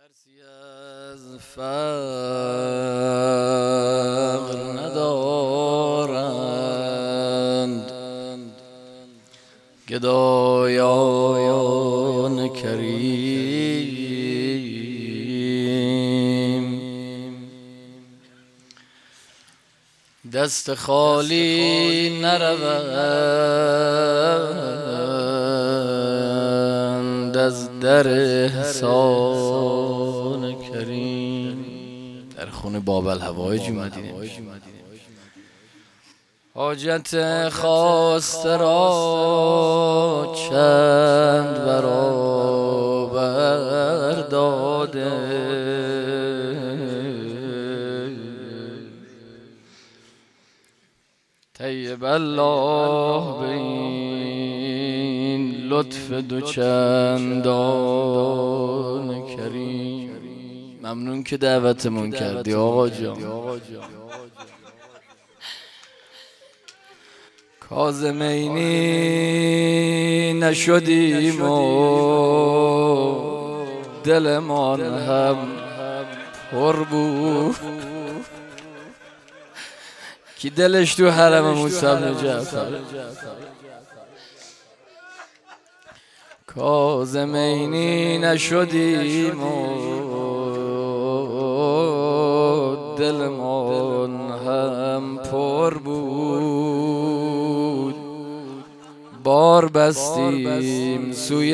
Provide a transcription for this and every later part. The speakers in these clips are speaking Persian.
ترسی از فقر ندارند گدایان کریم، دست خالی نروند از در احسان کریم. در خونه بابل هوایج اومدیم، حاجت خواسته را چند برابر داده، طیب الله به این لطف دوچندان کریم. ممنون که دعوتمون کردی آقا جان. کاظمینی نشدیم و دلمان هم پر بود، کی دلش تو حرم موسی بن جعفر. کاظمینی نشدیم و دلمان هم پر بود، بار بستیم سوی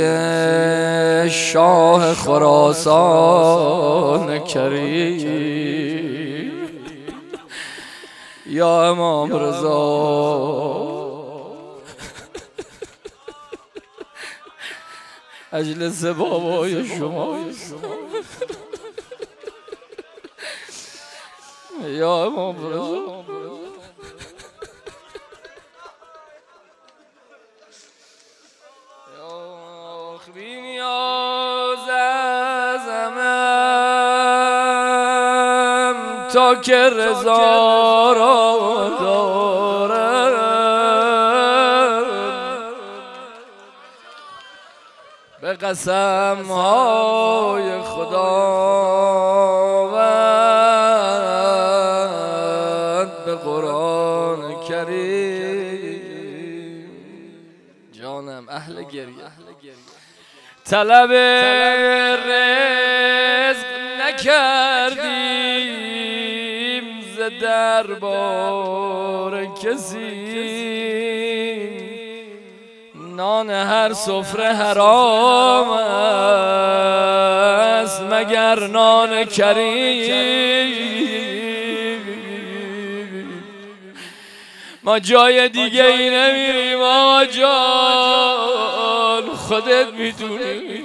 شاه خراسان کریم. یا امام رضا اجلس بابای شما، یا امام رضا بی نیاز ازمم تا که رضا را دارم، به قسم های خداوند به قرآن کریم. جانم اهل گریه، طلب رزق نکردیم ز دربار کسی، نان هر سفره حرام است مگر نان کریم. ما جای دیگه ای نمیریم آقا جان، خودت میدونی.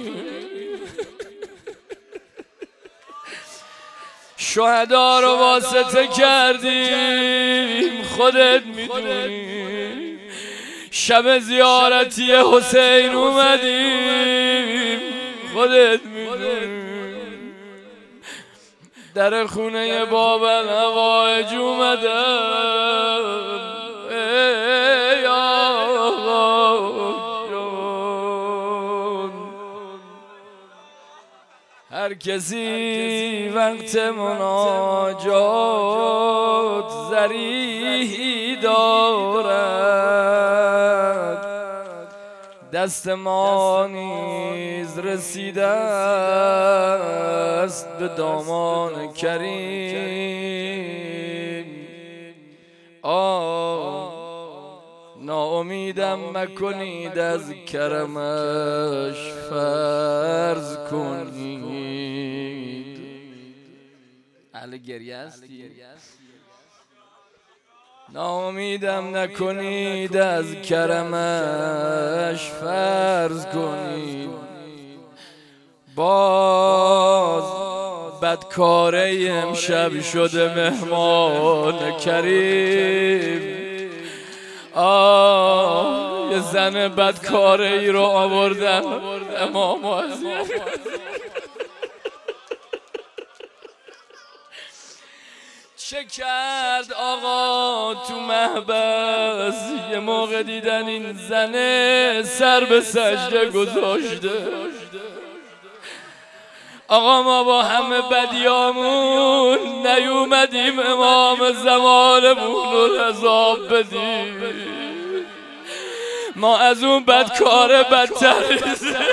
شهدا رو واسطه کردیم، خودت میدونی. شب زیارتی حسین اومدیم، خودت میدونی. در خونه بابل هوایج اومدم، ای آقا جان. هر کسی وقت مناجات ضریحی دارد، دست ما نیز رسیده است به دامان کریم. ناامیدم مکنید از کرمش فرض کنید. اهل گریه هستی؟ ناامیدم نکنید از کرمش فرض کنید. باز بدکاره امشب شده مهمان کریم. یه زن بدکاره ای رو آوردن امام عزیز. چه کرد آقا تو محبس؟ یه موقع دیدن این زنه سر به سجده گذاشته. آقا ما با همه بدیامون نیومدیم امام زمانمون رو عذاب بدیم، ما از اون بدکار بدتر